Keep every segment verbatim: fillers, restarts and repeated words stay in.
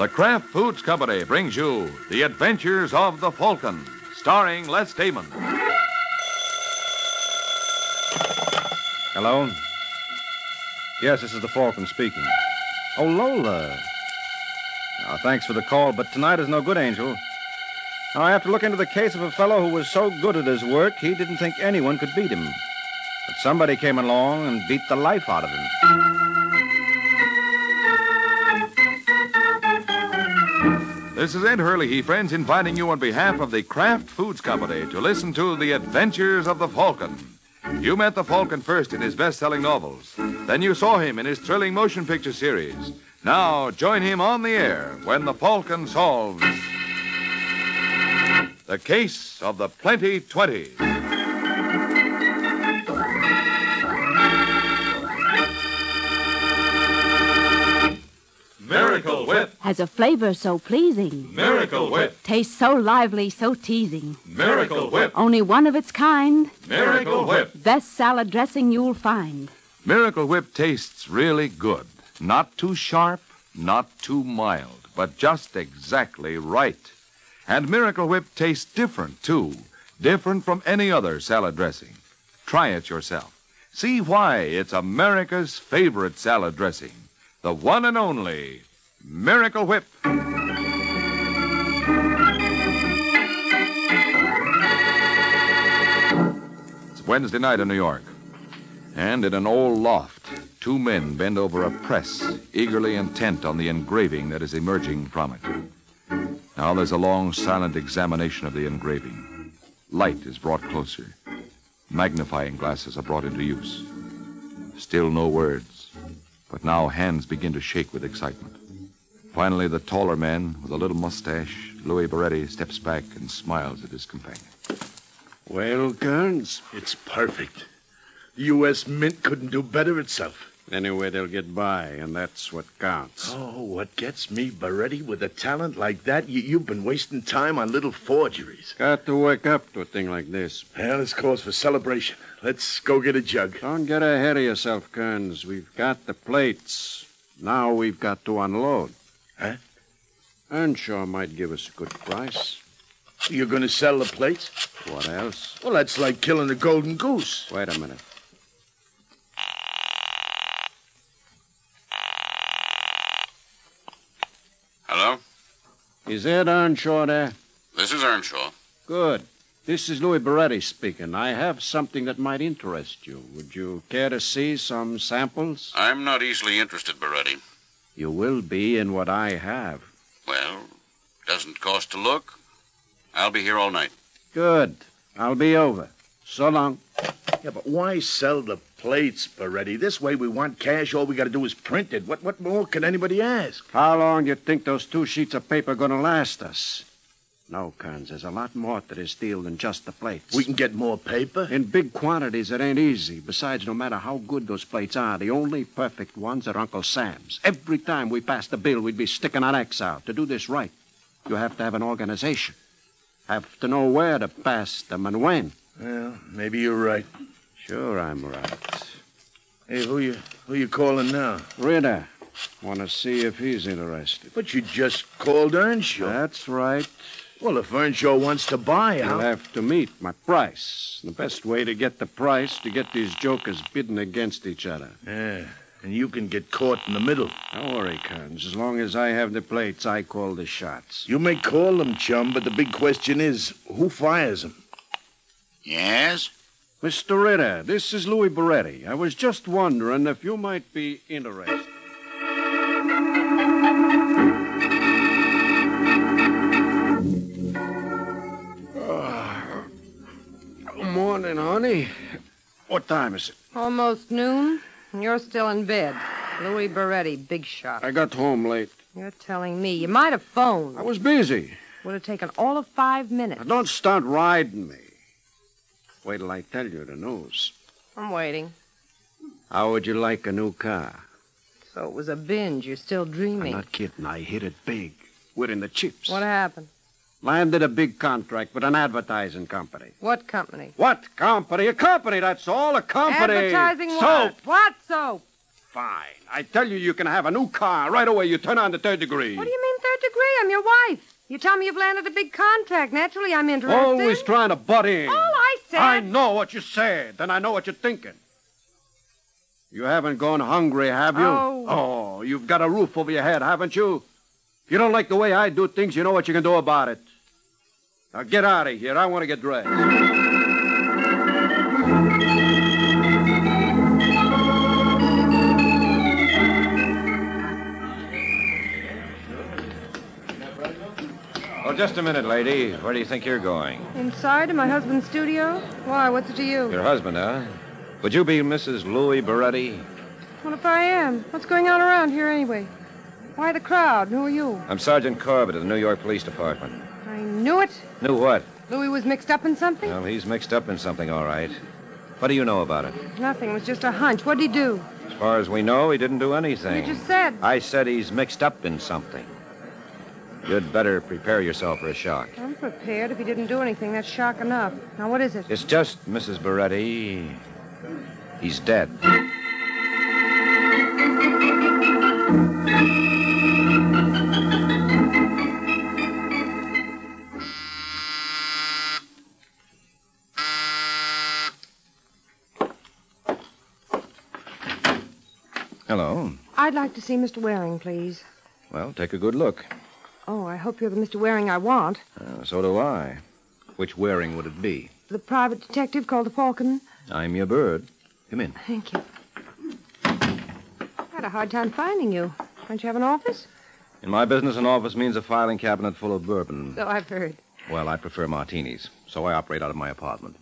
The Kraft Foods Company brings you The Adventures of the Falcon, starring Les Damon. Hello? Yes, this is the Falcon speaking. Oh, Lola. Oh, thanks for the call, but tonight is no good, Angel. Now, I have to look into the case of a fellow who was so good at his work, he didn't think anyone could beat him. But somebody came along and beat the life out of him. This is Ed Hurley, friends, inviting you on behalf of the Kraft Foods Company to listen to The Adventures of the Falcon. You met the Falcon first in his best-selling novels. Then you saw him in his thrilling motion picture series. Now join him on the air when the Falcon solves the case of the Plenty Twenty. Miracle Whip has a flavor so pleasing. Miracle Whip tastes so lively, so teasing. Miracle Whip Only one of its kind. Miracle Whip Best salad dressing you'll find. Miracle Whip tastes really good. Not too sharp, not too mild, but just exactly right. And Miracle Whip tastes different, too. Different from any other salad dressing. Try it yourself. See why it's America's favorite salad dressing. The one and only Miracle Whip. It's Wednesday night in New York. And in an old loft, two men bend over a press, eagerly intent on the engraving that is emerging from it. Now there's a long, silent examination of the engraving. Light is brought closer. Magnifying glasses are brought into use. Still no words. But now hands begin to shake with excitement. Finally, the taller man with a little mustache, Louis Beretti, steps back and smiles at his companion. Well, Kearns, it's perfect. The U S Mint couldn't do better itself. Anyway, they'll get by, and that's what counts. Oh, what gets me, Beretti, with a talent like that, you, you've been wasting time on little forgeries. Got to wake up to a thing like this. Well, this calls for celebration. Let's go get a jug. Don't get ahead of yourself, Kearns. We've got the plates. Now we've got to unload. Huh? Earnshaw might give us a good price. You're going to sell the plates? What else? Well, that's like killing a golden goose. Wait a minute. Hello? Is Ed Earnshaw there? This is Earnshaw. Good. This is Louis Beretti speaking. I have something that might interest you. Would you care to see some samples? I'm not easily interested, Beretti. You will be in what I have. Well, doesn't cost to look. I'll be here all night. Good. I'll be over. So long. Yeah, but why sell the plates, Beretti? This way we want cash. All we got to do is print it. What, what more can anybody ask? How long do you think those two sheets of paper are going to last us? No, Kearns, there's a lot more to this deal than just the plates. We can get more paper? In big quantities, it ain't easy. Besides, no matter how good those plates are, the only perfect ones are Uncle Sam's. Every time we passed the bill, we'd be sticking our necks out. To do this right, you have to have an organization. Have to know where to pass them and when. Well, maybe you're right. Sure, I'm right. Hey, who you who you calling now? Ritter. Want to see if he's interested. But you just called Earnshaw. That's right. Well, if Earnshaw wants to buy, You'll I'll... have to meet my price. The best way to get the price to get these jokers bidding against each other. Yeah, and you can get caught in the middle. Don't worry, Kearns. As long as I have the plates, I call the shots. You may call them, chum, but the big question is, who fires them? Yes? Mister Ritter, this is Louis Beretti. I was just wondering if you might be interested. Good morning, honey. What time is it? Almost noon. And you're still in bed. Louis Beretti, big shot. I got home late. You're telling me. You might have phoned. I was busy. Would have taken all of five minutes. Now, don't start riding me. Wait till I tell you the news. I'm waiting. How would you like a new car? So it was a binge. You're still dreaming. I'm not kidding. I hit it big. We're in the chips. What happened? Landed a big contract with an advertising company. What company? What company? A company, that's all. A company. Advertising Soap. what? What soap? Fine. I tell you, you can have a new car right away. You turn on the third degree. What do you mean third I'm your wife. You tell me you've landed a big contract. Naturally, I'm interested. Always trying to butt in. All I said... I know what you said, and I know what you're thinking. You haven't gone hungry, have you? Oh. Oh, you've got a roof over your head, haven't you? If you don't like the way I do things, you know what you can do about it. Now get out of here. I want to get dressed. Well, just a minute, lady. Where do you think you're going? Inside in my husband's studio? Why, what's it to you? Your husband, huh? Would you be Missus Louis Beretti? What if I am? What's going on around here anyway? Why the crowd? Who are you? I'm Sergeant Corbett of the New York Police Department. I knew it. Knew what? Louis was mixed up in something? Well, he's mixed up in something, all right. What do you know about it? Nothing. It was just a hunch. What'd he do? As far as we know, he didn't do anything. You just said. I said he's mixed up in something. You'd better prepare yourself for a shock. I'm prepared. If he didn't do anything, that's shock enough. Now, what is it? It's just, Missus Beretti, he's dead. Hello. I'd like to see Mister Waring, please. Well, take a good look. Oh, I hope you're the Mister Waring I want. Uh, so do I. Which Waring would it be? The private detective called the Falcon. I'm your bird. Come in. Thank you. I had a hard time finding you. Don't you have an office? In my business, an office means a filing cabinet full of bourbon. So I've heard. Well, I prefer martinis, so I operate out of my apartment.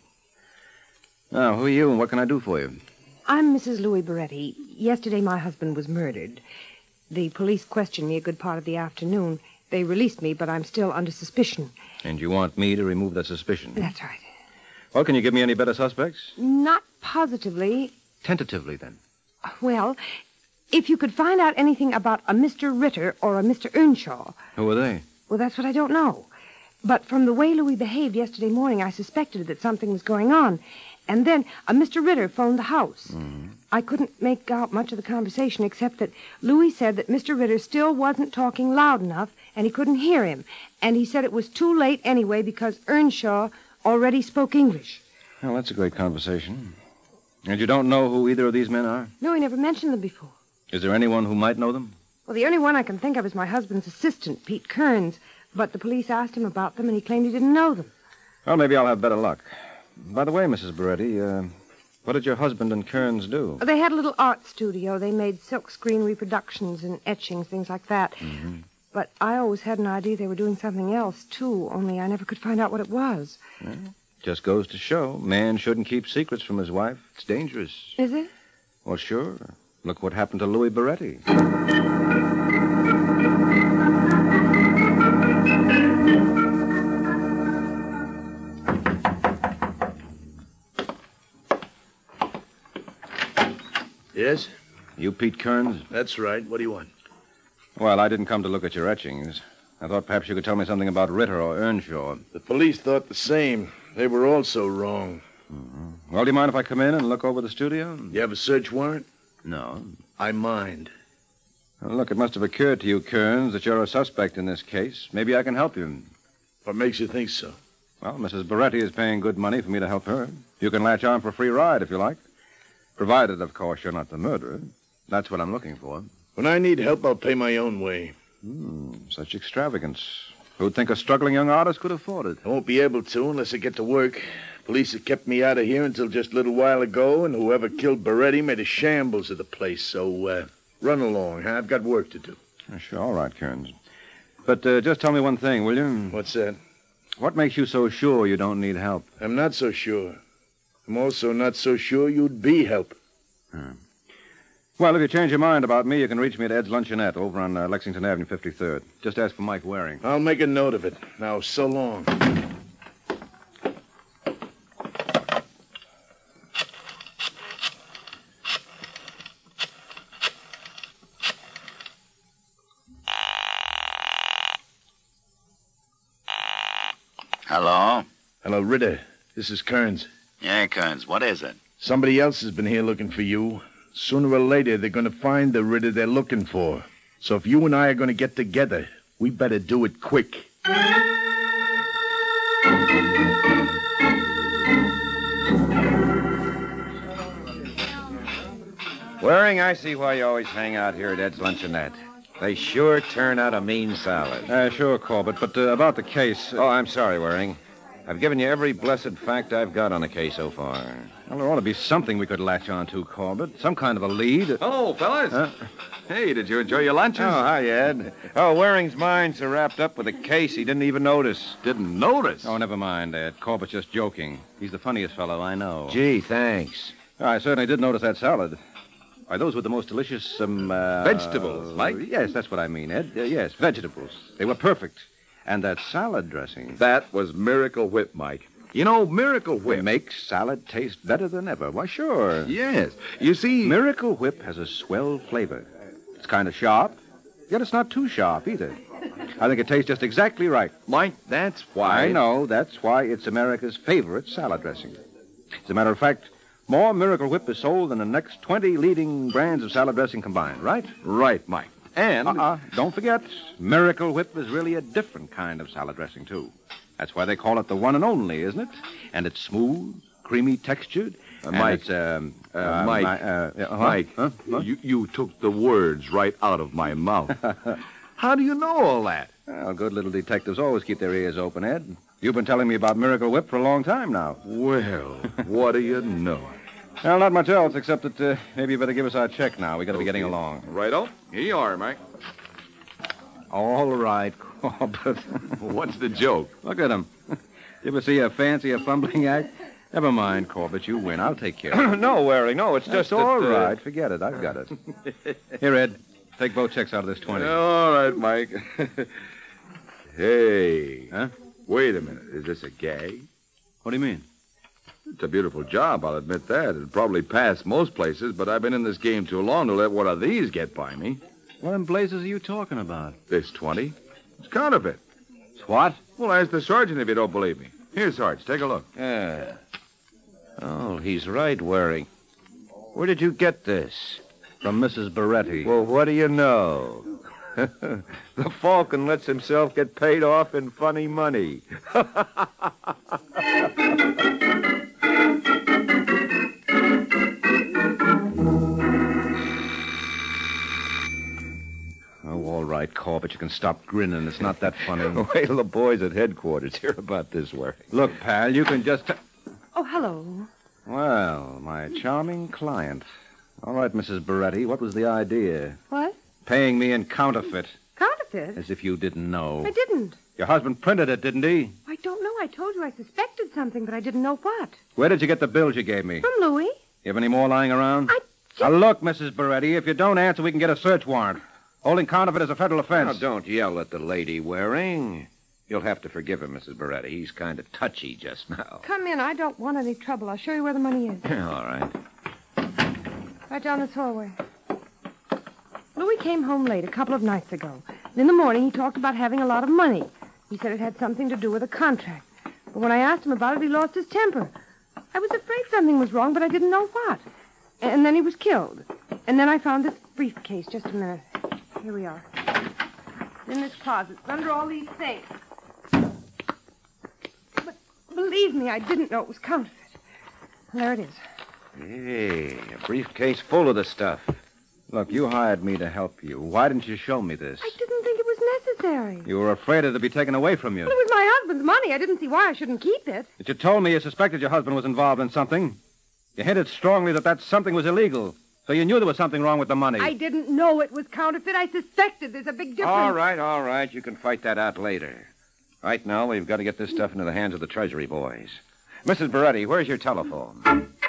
Now, who are you and what can I do for you? I'm Missus Louis Beretti. Yesterday, my husband was murdered. The police questioned me a good part of the afternoon. They released me, but I'm still under suspicion. And you want me to remove that suspicion? That's right. Well, can you give me any better suspects? Not positively. Tentatively, then. Well, if you could find out anything about a Mister Ritter or a Mister Earnshaw. Who are they? Well, that's what I don't know. But from the way Louis behaved yesterday morning, I suspected that something was going on. And then a Mister Ritter phoned the house. Mm-hmm. I couldn't make out much of the conversation except that Louis said that Mister Ritter still wasn't talking loud enough and he couldn't hear him. And he said it was too late anyway because Earnshaw already spoke English. Well, that's a great conversation. And you don't know who either of these men are? No, he never mentioned them before. Is there anyone who might know them? Well, the only one I can think of is my husband's assistant, Pete Kearns. But the police asked him about them and he claimed he didn't know them. Well, maybe I'll have better luck. By the way, Missus Beretti, uh, what did your husband and Kearns do? They had a little art studio. They made silkscreen reproductions and etchings, things like that. Mm-hmm. But I always had an idea they were doing something else, too, only I never could find out what it was. Well, just goes to show, man shouldn't keep secrets from his wife. It's dangerous. Is it? Well, sure. Look what happened to Louis Beretti. Yes? You Pete Kearns? That's right. What do you want? Well, I didn't come to look at your etchings. I thought perhaps you could tell me something about Ritter or Earnshaw. The police thought the same. They were also wrong. Mm-hmm. Well, do you mind if I come in and look over the studio? You have a search warrant? No. I mind. Well, look, it must have occurred to you, Kearns, that you're a suspect in this case. Maybe I can help you. What makes you think so? Well, Missus Beretti is paying good money for me to help her. You can latch on for a free ride if you like. Provided, of course, you're not the murderer. That's what I'm looking for. When I need help, I'll pay my own way. Hmm, such extravagance. Who'd think a struggling young artist could afford it? I won't be able to unless I get to work. Police have kept me out of here until just a little while ago, and whoever killed Beretti made a shambles of the place. So, uh, run along, huh? I've got work to do. Oh, sure, all right, Kearns. But uh, just tell me one thing, will you? What's that? What makes you so sure you don't need help? I'm not so sure. I'm also not so sure you'd be help. Hmm. Well, if you change your mind about me, you can reach me at Ed's Luncheonette over on uh, Lexington Avenue, fifty-third. Just ask for Mike Waring. I'll make a note of it. Now, so long. Hello? Hello, Ritter. This is Kearns. Yeah, Kearns, what is it? Somebody else has been here looking for you. Sooner or later, they're going to find the Ritter they're looking for. So if you and I are going to get together, We better do it quick. Waring, I see why you always hang out here at Ed's Luncheonette. They sure turn out a mean salad. Uh, sure, Corbett, but uh, about the case... Oh, I'm sorry, Waring. I've given you every blessed fact I've got on the case so far. Well, there ought to be something we could latch on to, Corbett. Some kind of a lead. Hello, fellas. Huh? Hey, did you enjoy your lunches? Oh, hi, Ed. Oh, Waring's mind's are wrapped up with a case he didn't even notice. Didn't notice. Oh, never mind, Ed. Corbett's just joking. He's the funniest fellow I know. Gee, thanks. Oh, I certainly did notice that salad. Why, those were the most delicious, um, uh... Vegetables, Mike? Yes, that's what I mean, Ed. Uh, yes, vegetables. They were perfect. And that salad dressing... That was Miracle Whip, Mike. You know, Miracle Whip... It makes salad taste better than ever. Why, sure. Yes. You see... Miracle Whip has a swell flavor. It's kind of sharp, yet it's not too sharp either. I think it tastes just exactly right. Mike, that's why... I know. That's why it's America's favorite salad dressing. As a matter of fact, more Miracle Whip is sold than the next twenty leading brands of salad dressing combined, right? Right, Mike. And... Uh-uh. Don't forget, Miracle Whip is really a different kind of salad dressing, too. That's why they call it the one and only, isn't it? And it's smooth, creamy textured. Uh, and Mike, it's, um, uh, uh, Mike, my, uh, uh, huh? Mike, Huh? Huh? You, you took the words right out of my mouth. How do you know all that? Well, good little detectives always keep their ears open, Ed. You've been telling me about Miracle Whip for a long time now. Well, what do you know? Well, not much else, except that uh, maybe you better give us our check now. We got to be getting along. Righto. Here you are, Mike. All right, Corbett. What's the joke? Look at him. You ever see a fancy, a fumbling act? Never mind, Corbett. You win. I'll take care of it. No, Waring, no, it's That's just all that, uh, right. Forget it. I've got it. Here, Ed. Take both checks out of this twenty. All right, Mike. Hey. Huh? Wait a minute. Is this a gag? What do you mean? It's a beautiful job, I'll admit that. It'd probably pass most places, but I've been in this game too long to let one of these get by me. What in blazes are you talking about? This twenty. It's counterfeit. It's what? Well, ask the sergeant if you don't believe me. Here, Sarge, take a look. Yeah. Oh, he's right, Waring. Where did you get this? From Missus Beretti. Well, what do you know? The Falcon lets himself get paid off in funny money. Oh, all right, Corbett. You can stop grinning. It's not that funny. Wait till the boys at headquarters hear about this, Waring. Look, pal, you can just... T- Oh, hello. well, my charming client. All right, Missus Beretti, what was the idea? What? Paying me in counterfeit, Counterfeit? as if you didn't know. I didn't. Your husband printed it, didn't he? I don't know. I told you I suspected something, but I didn't know what. Where did you get the bills you gave me? From Louis. You have any more lying around? I just... Now, look, Missus Beretti, if you don't answer, we can get a search warrant. Holding counterfeit is a federal Now, offense. don't yell at the lady, Waring. You'll have to forgive him, Missus Beretti. He's kind of touchy just now. Come in. I don't want any trouble. I'll show you where the money is. All right. Right down this hallway. Louis came home late a couple of nights ago. In the morning, he talked about having a lot of money. He said it had something to do with a contract. But when I asked him about it, he lost his temper. I was afraid something was wrong, but I didn't know what. And then he was killed. And then I found this briefcase. Just a minute. Here we are. It's in this closet. It's under all these things. But believe me, I didn't know it was counterfeit. There it is. Hey, a briefcase full of the stuff. Look, you hired me to help you. Why didn't you show me this? I didn't think it was necessary. You were afraid it would be taken away from you. Well, it was my husband's money. I didn't see why I shouldn't keep it. But you told me you suspected your husband was involved in something. You hinted strongly that that something was illegal. So you knew there was something wrong with the money. I didn't know it was counterfeit. I suspected. There's a big difference. All right, all right. You can fight that out later. Right now, we've got to get this stuff into the hands of the Treasury boys. Missus Beretti, where's your telephone?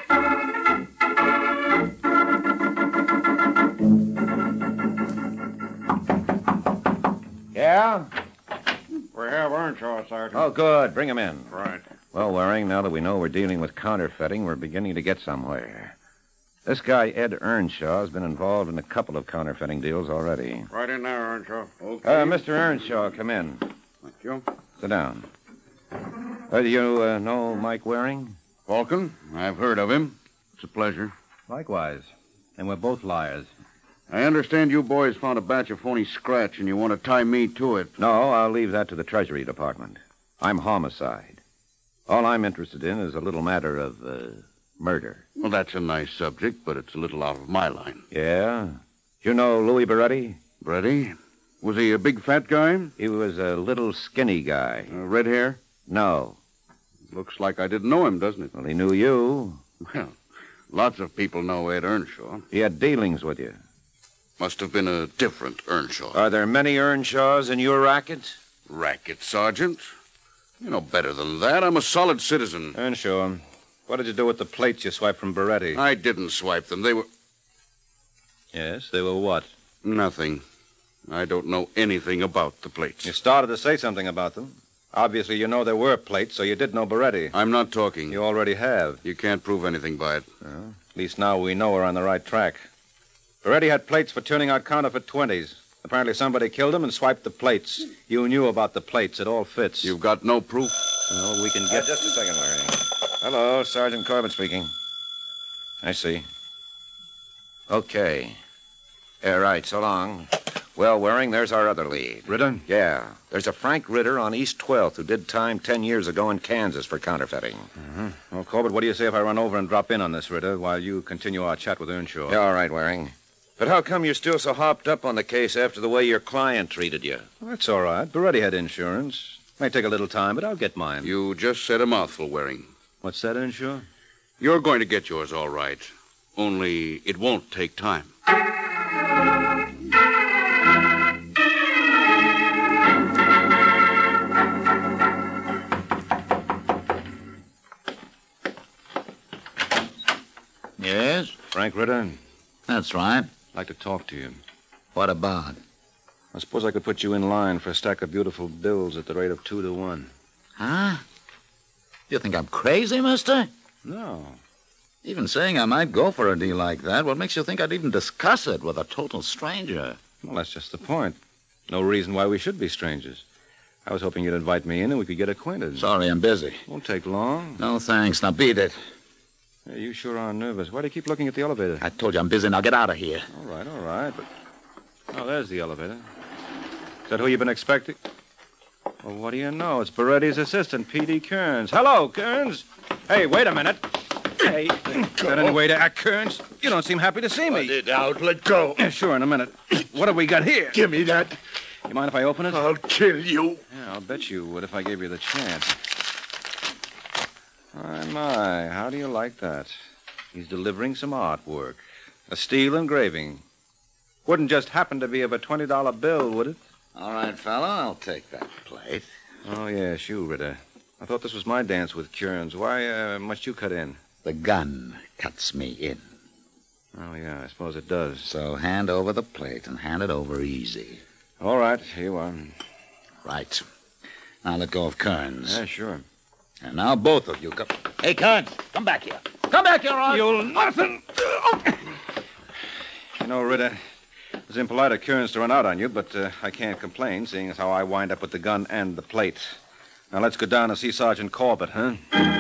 Yeah? We have Earnshaw, Sergeant. Oh, good. Bring him in. Right. Well, Waring, now that we know we're dealing with counterfeiting, we're beginning to get somewhere. This guy, Ed Earnshaw, has been involved in a couple of counterfeiting deals already. Right in there, Earnshaw. Okay. Uh, Mister Earnshaw, come in. Thank you. Sit down. Uh, do you uh, know Mike Waring? Falcon, I've heard of him. It's a pleasure. Likewise. And we're both liars. I understand you boys found a batch of phony scratch and you want to tie me to it. No, I'll leave that to the Treasury Department. I'm homicide. All I'm interested in is a little matter of uh, murder. Well, that's a nice subject, but it's a little out of my line. Yeah? You know Louis Beretti? Beretti? Was he a big fat guy? He was a little skinny guy. Uh, red hair? No. Looks like I didn't know him, doesn't it? Well, he knew you. Well, lots of people know Ed Earnshaw. He had dealings with you. Must have been a different Earnshaw. Are there many Earnshaws in your racket? Racket, Sergeant? You know better than that. I'm a solid citizen. Earnshaw, what did you do with the plates you swiped from Beretti? I didn't swipe them. They were... Yes, they were what? Nothing. I don't know anything about the plates. You started to say something about them. Obviously, you know there were plates, so you did know Beretti. I'm not talking. You already have. You can't prove anything by it. Well, at least now we know we're on the right track. Beretti had plates for turning out counterfeit twenties. Apparently somebody killed him and swiped the plates. You knew about the plates. It all fits. You've got no proof? Well, we can get... Uh, just a second, Larry. Hello, Sergeant Corbett speaking. I see. Okay. Yeah, right, so long. Well, Waring, there's our other lead. Ritter? Yeah. There's a Frank Ritter on East twelfth who did time ten years ago in Kansas for counterfeiting. Uh-huh. Well, Corbett, what do you say if I run over and drop in on this, Ritter, while you continue our chat with Earnshaw? Yeah, all right, Waring. But how come you're still so hopped up on the case after the way your client treated you? Well, that's all right. Beretti had insurance. May take a little time, but I'll get mine. You just said a mouthful, Waring. What's that, Earnshaw? You're going to get yours all right. Only it won't take time. Yes? Frank Ritter, That's right. I'd like to talk to you. What about? I suppose I could put you in line for a stack of beautiful bills at the rate of two to one. Huh? You think I'm crazy, mister? No. Even saying I might go for a deal like that, what makes you think I'd even discuss it with a total stranger? Well, that's just the point. No reason why we should be strangers. I was hoping you'd invite me in and we could get acquainted. Sorry, I'm busy. Won't take long. No, thanks. Now beat it. Hey, you sure are nervous. Why do you keep looking at the elevator? I told you I'm busy. Now get out of here. All right, all right. But... Oh, there's the elevator. Is that who you've been expecting? Well, what do you know? It's Beretti's assistant, P D Kearns. Hello, Kearns. Hey, wait a minute. Hey, is that any way to act, Kearns? You don't seem happy to see me. Let it out. Let go. Yeah, sure, in a minute. What have we got here? Give me that. You mind if I open it? I'll kill you. Yeah, I'll bet you would if I gave you the chance. My, my, how do you like that? He's delivering some artwork. A steel engraving. Wouldn't just happen to be of a twenty dollar bill, would it? All right, fella, I'll take that plate. Oh, yes, you, Ritter. I thought this was my dance with Kearns. Why uh, must you cut in? The gun cuts me in. Oh, yeah, I suppose it does. So hand over the plate and hand it over easy. All right, here you are. Right. Now let go of Kearns. Yeah, sure. And now both of you come. Hey, Kearns, come back here. Come back here, all. You'll nothing. You know, Ritter, it was impolite of Kearns to run out on you, but uh, I can't complain, seeing as how I wind up with the gun and the plate. Now let's go down and see Sergeant Corbett, huh?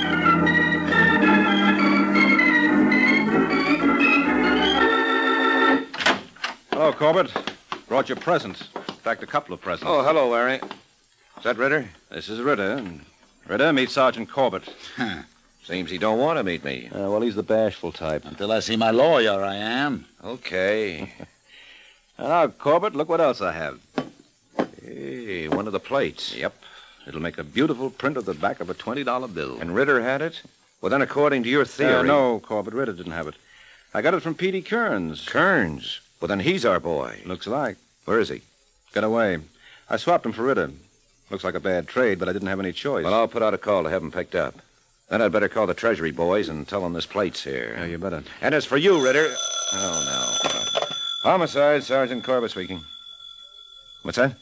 Hello, Corbett. Brought you presents. In fact, a couple of presents. Oh, hello, Larry. Is that Ritter? This is Ritter. Ritter, meet Sergeant Corbett. Huh. Seems he don't want to meet me. Uh, well, he's the bashful type. Until I see my lawyer, I am. Okay. Now, Corbett, look what else I have. Hey, one of the plates. Yep. It'll make a beautiful print of the back of a twenty dollar bill. And Ritter had it? Well, then, according to your theory... Uh, no, Corbett, Ritter didn't have it. I got it from P D Kearns. Kearns? Well, then he's our boy. Looks like. Where is he? Got away. I swapped him for Ritter. Looks like a bad trade, but I didn't have any choice. Well, I'll put out a call to have him picked up. Then I'd better call the Treasury boys and tell them this plate's here. Yeah, you better. And as for you, Ritter... Oh, no. Homicide, Sergeant Corbett speaking. What's that?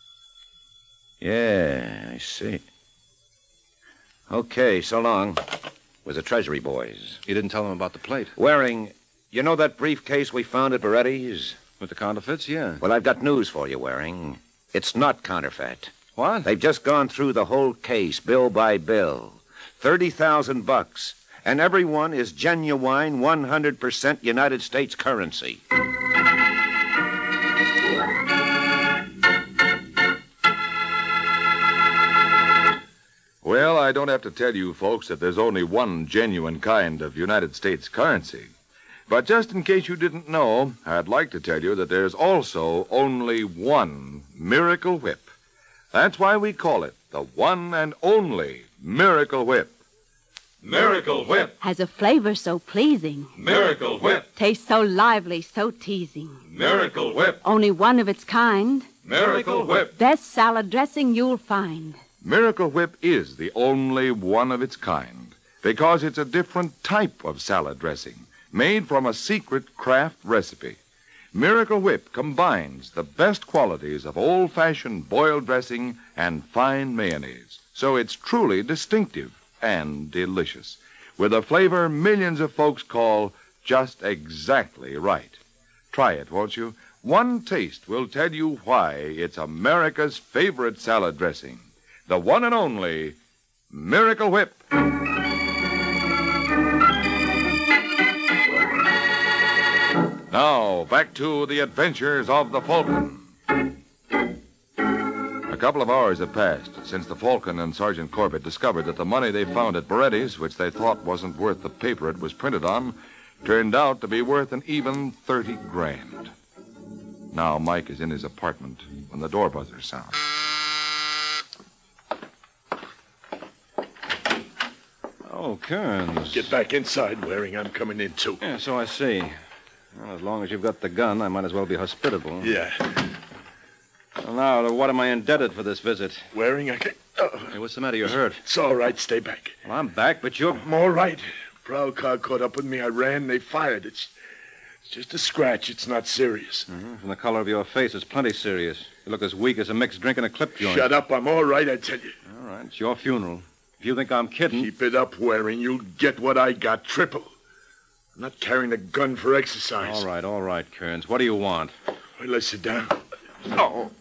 Yeah, I see. Okay, so long. Was the Treasury boys. You didn't tell them about the plate? Waring, you know that briefcase we found at Beretti's? With the counterfeits, yeah. Well, I've got news for you, Waring. It's not counterfeit. What? They've just gone through the whole case, bill by bill. Thirty thousand bucks. And every one is genuine, one hundred percent United States currency. I don't have to tell you folks that there's only one genuine kind of United States currency. But just in case you didn't know, I'd like to tell you that there's also only one Miracle Whip. That's why we call it the one and only Miracle Whip. Miracle Whip. Has a flavor so pleasing. Miracle Whip. Tastes so lively, so teasing. Miracle Whip. Only one of its kind. Miracle Whip. Best salad dressing you'll find. Miracle Whip is the only one of its kind because it's a different type of salad dressing made from a secret craft recipe. Miracle Whip combines the best qualities of old-fashioned boiled dressing and fine mayonnaise, so it's truly distinctive and delicious, with a flavor millions of folks call just exactly right. Try it, won't you? One taste will tell you why it's America's favorite salad dressing. The one and only Miracle Whip. Now, back to the adventures of the Falcon. A couple of hours have passed since the Falcon and Sergeant Corbett discovered that the money they found at Beretti's, which they thought wasn't worth the paper it was printed on, turned out to be worth an even thirty grand. Now Mike is in his apartment when the door buzzer sounds. Oh, Kearns. Get back inside, Waring. I'm coming in, too. Yeah, so I see. Well, as long as you've got the gun, I might as well be hospitable. Yeah. Well, now, to what am I indebted for this visit? Waring, I can... Oh. Hey, what's the matter? You hurt? It's all right. Stay back. Well, I'm back, but you're... I'm all right. Prowl car caught up with me. I ran. They fired. It's, it's just a scratch. It's not serious. Mm-hmm. From the color of your face, it's plenty serious. You look as weak as a mixed drink in a clip joint. Shut up. I'm all right, I tell you. All right. It's your funeral. If you think I'm kidding... Keep it up, Waring. You'll get what I got. Triple. I'm not carrying a gun for exercise. All right, all right, Kearns. What do you want? Well, let's sit down. Oh.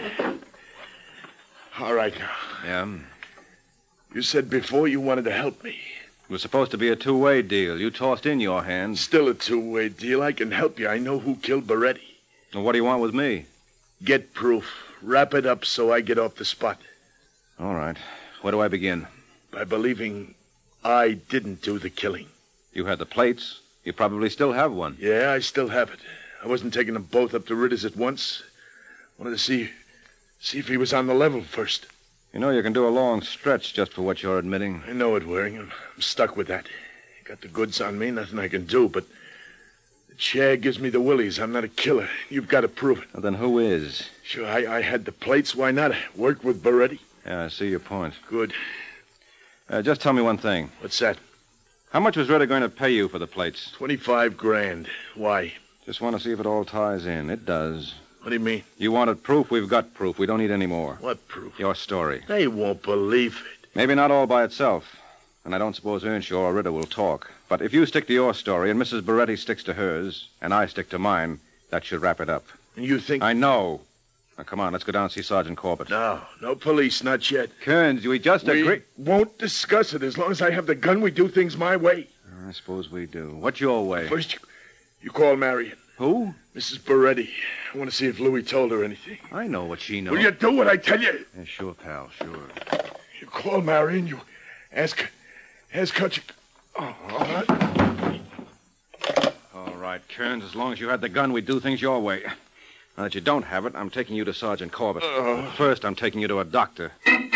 All right, now. Yeah? You said before you wanted to help me. It was supposed to be a two-way deal. You tossed in your hand. Still a two-way deal. I can help you. I know who killed Beretti. Well, what do you want with me? Get proof. Wrap it up so I get off the spot. All right. Where do I begin? By believing I didn't do the killing. You had the plates. You probably still have one. Yeah, I still have it. I wasn't taking them both up to Ritter's at once. Wanted to see, see if he was on the level first. You know, you can do a long stretch just for what you're admitting. I know it, Waring. I'm, I'm stuck with that. Got the goods on me, nothing I can do, but the shag gives me the willies. I'm not a killer. You've got to prove it. Well, then who is? Sure, I, I had the plates. Why not? I worked with Beretti. Yeah, I see your point. Good. Uh, just tell me one thing. What's that? How much was Ritter going to pay you for the plates? Twenty-five grand. Why? Just want to see if it all ties in. It does. What do you mean? You wanted proof. We've got proof. We don't need any more. What proof? Your story. They won't believe it. Maybe not all by itself. And I don't suppose Earnshaw or Ritter will talk. But if you stick to your story and Missus Beretti sticks to hers, and I stick to mine, that should wrap it up. And you think... I know. Now, come on, let's go down and see Sergeant Corbett. No, no police, not yet. Kearns, we just we agree... won't discuss it. As long as I have the gun, we do things my way. I suppose we do. What's your way? First, you, you call Marion. Who? Missus Beretti. I want to see if Louis told her anything. I know what she knows. Will you do what I tell you? Yeah, sure, pal, sure. You call Marion, you ask... Ask Hutchins... Oh, all right. All right, Kearns, as long as you had the gun, we'd do things your way. Now that you don't have it, I'm taking you to Sergeant Corbett. Uh. First, I'm taking you to a doctor.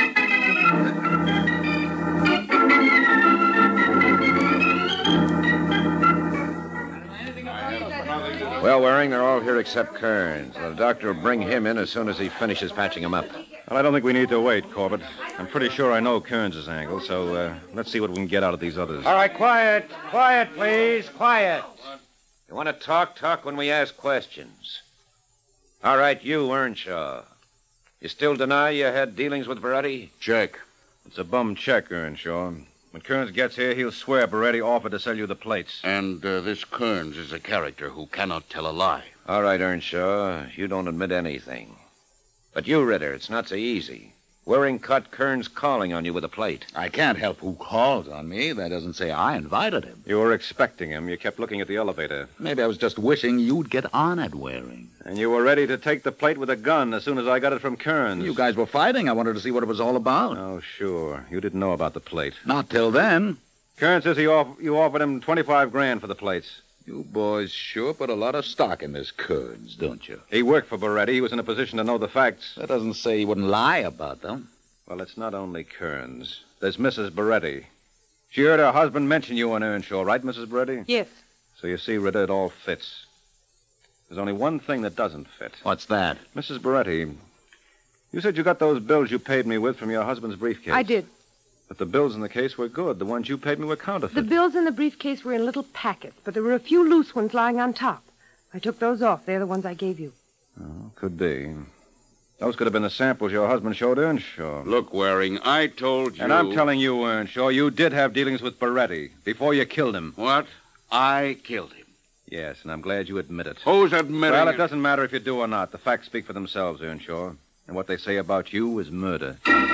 Well, Waring, they're all here except Kearns. The doctor will bring him in as soon as he finishes patching him up. Well, I don't think we need to wait, Corbett. I'm pretty sure I know Kearns' angle, so uh, let's see what we can get out of these others. All right, quiet. Quiet, please. Quiet. You want to talk, talk when we ask questions. All right, you, Earnshaw. You still deny you had dealings with Beretti? Check. It's a bum check, Earnshaw. When Kearns gets here, he'll swear Beretti offered to sell you the plates. And uh, this Kearns is a character who cannot tell a lie. All right, Earnshaw. You don't admit anything. But you, Ritter, it's not so easy. Waring caught Kearns calling on you with a plate. I can't help who calls on me. That doesn't say I invited him. You were expecting him. You kept looking at the elevator. Maybe I was just wishing you'd get on at Waring. And you were ready to take the plate with a gun as soon as I got it from Kearns. You guys were fighting. I wanted to see what it was all about. Oh, sure. You didn't know about the plate. Not till then. Kearns says he off- you offered him twenty-five grand for the plates. You boys sure put a lot of stock in this Kearns, don't you? He worked for Beretti. He was in a position to know the facts. That doesn't say he wouldn't lie about them. Well, it's not only Kearns. There's Missus Beretti. She heard her husband mention you on Earnshaw, right, Missus Beretti? Yes. So you see, Rita, it all fits. There's only one thing that doesn't fit. What's that? Missus Beretti, you said you got those bills you paid me with from your husband's briefcase. I did. But the bills in the case were good. The ones you paid me were counterfeit. The bills in the briefcase were in little packets, but there were a few loose ones lying on top. I took those off. They're the ones I gave you. Oh, could be. Those could have been the samples your husband showed Earnshaw. Look, Waring, I told you... And I'm telling you, Earnshaw, you did have dealings with Beretti before you killed him. What? I killed him. Yes, and I'm glad you admit it. Who's admitting Well, it it? doesn't matter if you do or not. The facts speak for themselves, Earnshaw. And what they say about you is murder.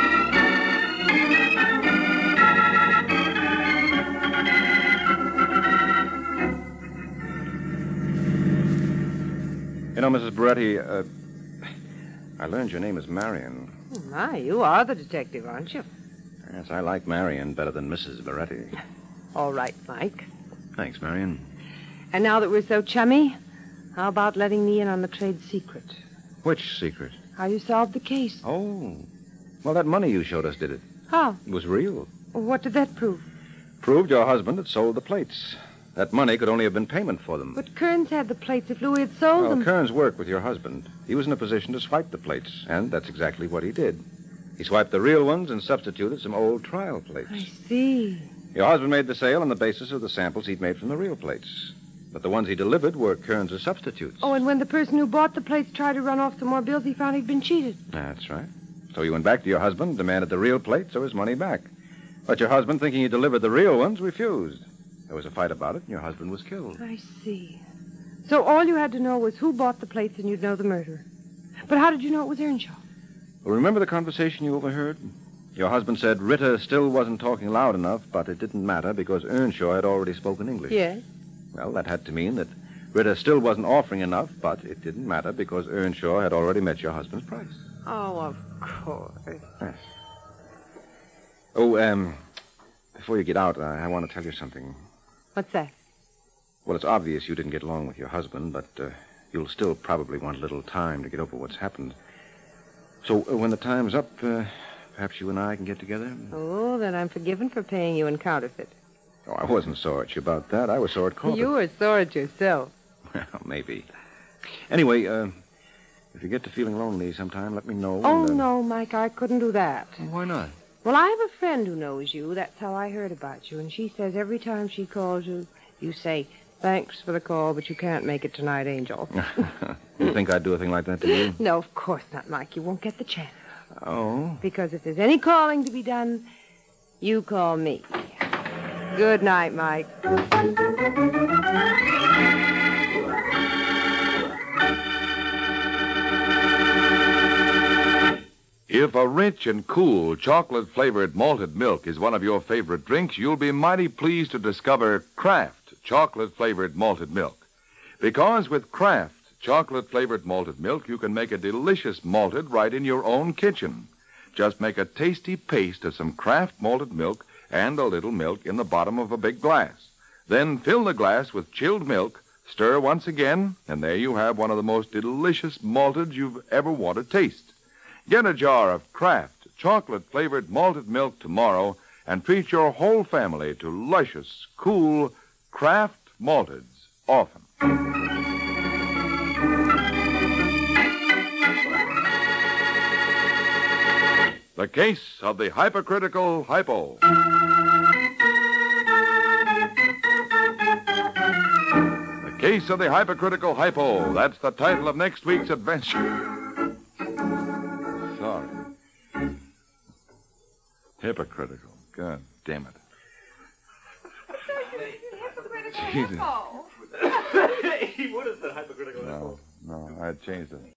You know, Missus Beretti, uh, I learned your name is Marion. Oh, my, you are the detective, aren't you? Yes, I like Marion better than Missus Beretti. All right, Mike. Thanks, Marion. And now that we're so chummy, how about letting me in on the trade secret? Which secret? How you solved the case. Oh. Well, that money you showed us did it. How? It was real. What did that prove? Proved your husband had sold the plates. That money could only have been payment for them. But Kearns had the plates if Louis had sold Well, them. Kearns worked with your husband. He was in a position to swipe the plates, and that's exactly what he did. He swiped the real ones and substituted some old trial plates. I see. Your husband made the sale on the basis of the samples he'd made from the real plates. But the ones he delivered were Kearns' substitutes. Oh, and when the person who bought the plates tried to run off some more bills, he found he'd been cheated. That's right. So he went back to your husband and demanded the real plates or his money back. But your husband, thinking he delivered the real ones, refused. There was a fight about it, and your husband was killed. I see. So all you had to know was who bought the plates, and you'd know the murderer. But how did you know it was Earnshaw? Well, remember the conversation you overheard? Your husband said Ritter still wasn't talking loud enough, but it didn't matter because Earnshaw had already spoken English. Yes. Well, that had to mean that Ritter still wasn't offering enough, but it didn't matter because Earnshaw had already met your husband's price. Oh, of course. Yes. Oh, um, before you get out, I, I want to tell you something. What's that? Well, it's obvious you didn't get along with your husband, but uh, you'll still probably want a little time to get over what's happened. So uh, when the time's up, uh, perhaps you and I can get together? Oh, then I'm forgiven for paying you in counterfeit. Oh, I wasn't sore at you about that. I was sore at Corbett. You were sore at yourself. Well, maybe. Anyway, uh, if you get to feeling lonely sometime, let me know. Oh, and, uh... no, Mike, I couldn't do that. Why not? Well, I have a friend who knows you. That's how I heard about you. And she says every time she calls you, you say, thanks for the call, but you can't make it tonight, Angel. You think I'd do a thing like that to you? No, of course not, Mike. You won't get the chance. Oh? Because if there's any calling to be done, you call me. Good night, Mike. If a rich and cool chocolate-flavored malted milk is one of your favorite drinks, you'll be mighty pleased to discover Kraft chocolate-flavored malted milk. Because with Kraft chocolate-flavored malted milk, you can make a delicious malted right in your own kitchen. Just make a tasty paste of some Kraft malted milk and a little milk in the bottom of a big glass. Then fill the glass with chilled milk, stir once again, and there you have one of the most delicious malteds you've ever want to taste. Get a jar of Kraft chocolate-flavored malted milk tomorrow and treat your whole family to luscious, cool Kraft malteds often. The Case of the Hypocritical Hypo. The Case of the Hypocritical Hypo. That's the title of next week's adventure. Sorry. Hypocritical. God damn it. Jesus. Hey, what is that hypocritical? No, no, I changed it.